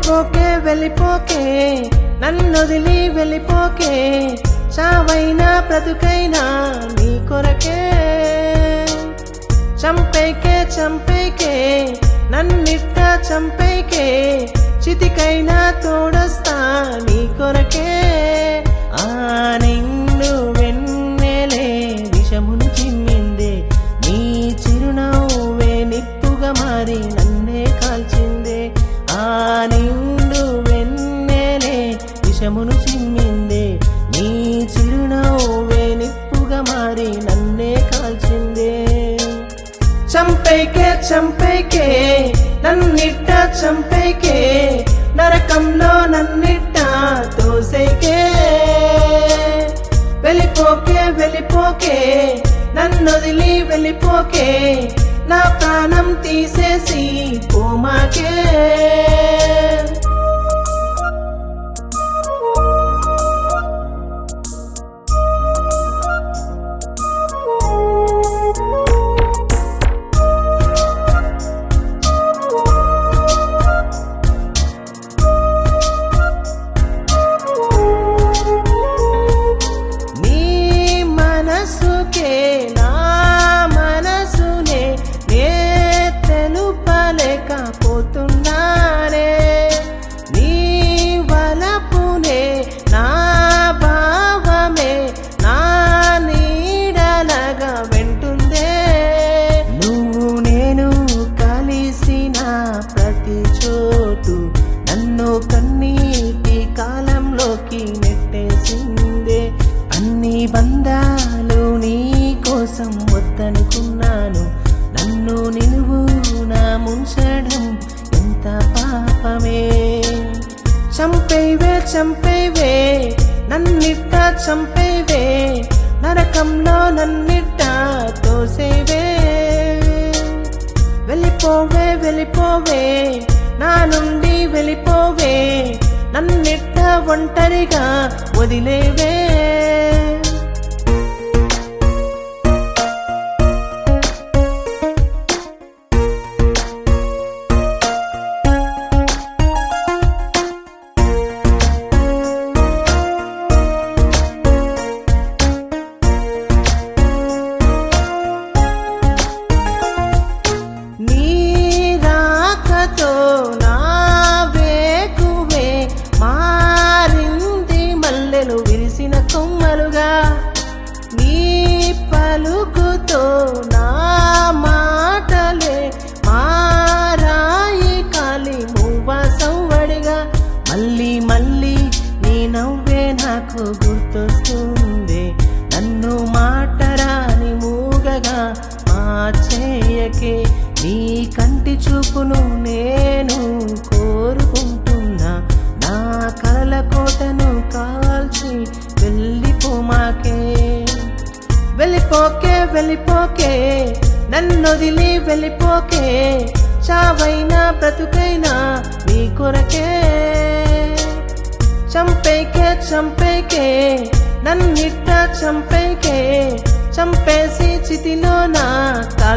వెళ్ళిపోకే వెళ్ళిపోకే నన్నొదిలి వెళ్ళిపోకే చావైనా బ్రతుకైనా నీ కొరకే చంపేకే చంపేకే నన్నిట్ట చంపేకే చితికైనా తోడొస్తా నీ కొరకే ఆ నిన్ను వెన్నెలే విషమును చిమ్మిందే నీ చిరునవ్వే నిప్పుగా మారి నన్నే కాల్చిందే ఆ నిన్ను వెన్నెలే విషమును చిమ్మిందే నీ చిరునవ్వే నిప్పుగా మారి నన్నే కాల్చిందే చంపేకే చంపేకే నన్నిట్ట చంపేకే నరకంలో నన్నిట్ట తోసేకే వెళ్ళిపోకే వెళ్ళిపోకే నన్నొదిలి వెళ్ళిపోకే నా ప్రాణం తీసేసి పోమాకే నా మనసునే నే తెలుపలేకపోతున్నానే నీ వలపునే నా భావమే నా నీడలగా వెంటుందే నువ్వు నేను కలిసిన ప్రతి చోటు నన్ను కన్నీటి కాలంలోకి నెట్టేసిందే అన్ని బంధాలు నీ కోసం వద్దనుకున్నాను నన్ను నిలువునా ముంచడం ఎంత పాపమే చంపేవే చంపేవే నన్నిట్ట చంపేవే నరకంలో నన్నిట్ట తోసేవే వెళ్ళిపోవే వెళ్ళిపోవే నా నుండి వెళ్ళిపోవే నన్నిట్ట ఒంటరిగా వదిలేవే నీ రాకతో నా వేకువే మారింది మల్లెలు విరిసిన కొమ్మలుగా నీ పలుకుతో నా మాటలే మారాయి కాలి మూవ సవ్వడిగా మళ్ళీ మళ్ళీ నీ నవ్వే నాకు గుర్తొస్తుంది నన్ను మాటరాని మూగగా మార్చేయకే నీ కంటి చూపును నేను కోరుకుంటున్నా నా కలల కోటను కాల్చి వెళ్ళిపోమాకే వెళ్ళిపోకే వెళ్ళిపోకే నన్నొదిలి వెళ్ళిపోకే చావైనా బ్రతుకైనా నీ కొరకే చంపేకే చంపేకే నన్నిట్ట చంపేకే చంపేసి చితిలో నా